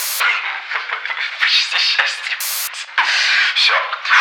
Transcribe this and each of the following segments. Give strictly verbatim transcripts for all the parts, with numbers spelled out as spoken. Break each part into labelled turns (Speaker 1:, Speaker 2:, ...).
Speaker 1: Почти счастье. Все.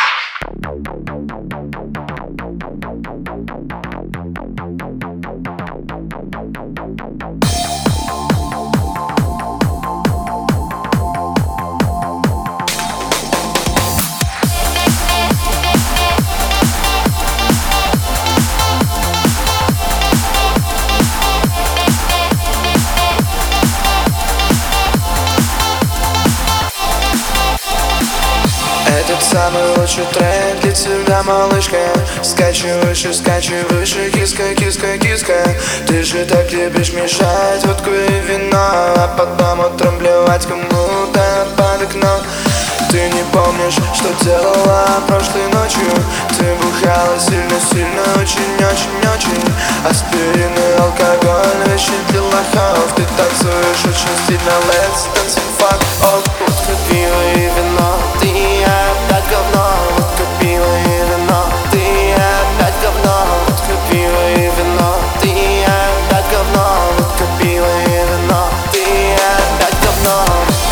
Speaker 2: Этот самый лучший трек для тебя, малышка. Скачи выше, скачи выше, киска, киска, киска. Ты же так любишь мешать водку и вино, а потом утром блевать кому-то под окно. Ты не помнишь, что делала прошлой ночью. Ты бухала сильно-сильно, очень-очень-очень. Аспирин и алкоголь, вещи для лохов. Ты танцуешь очень стильно, let's dance and fuck off. Водка, пиво и вино, ты и я опять говно. Водка, пиво и вино, ты и я опять говно. Водка, пиво и вино, ты и я опять говно. Водка, пиво и вино, ты и я опять говно.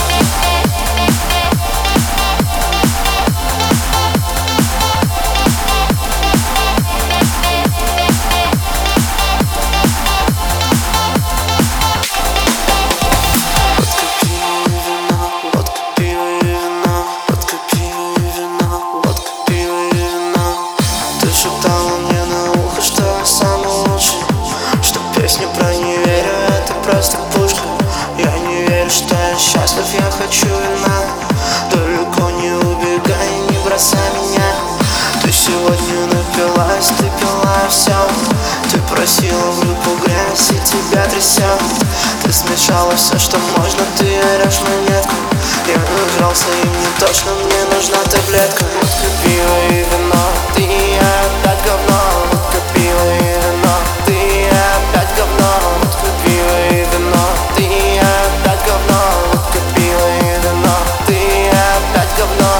Speaker 2: Песня про не верю, это просто пушка. Я не верю, что я счастлив, я хочу вина. Далеко не убегай, не бросай меня. Ты сегодня напилась, ты пила все. Ты просила в руку грязь и тебя трясет. Ты смешала все, что можно, ты орешь монетку. Я нажрался и мне точно, мне нужна таблетка. Водка, пиво и вино, ты и я опять говно. Водка, пиво и вино, ты и я опять говно. Водка, пиво и вино, ты и я опять говно. Водка, пиво и вино, ты и я опять говно.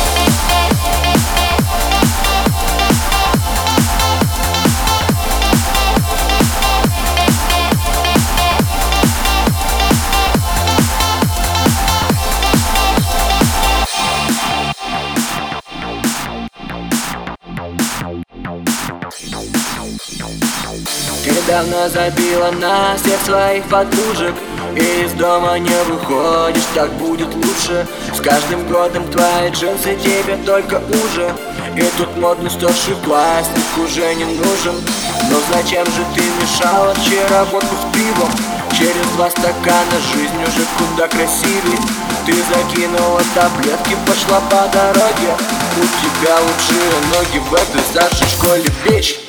Speaker 3: Ты давно забила на всех своих подружек и из дома не выходишь, так будет лучше. С каждым годом твои джинсы тебе только уже. И тут модный старший пластик уже не нужен. Но зачем же ты мешала вчера водку с пивом? Через два стакана жизнь уже куда красивее. Ты закинула таблетки, пошла по дороге. У тебя лучшие ноги в этой старшей школе, бич.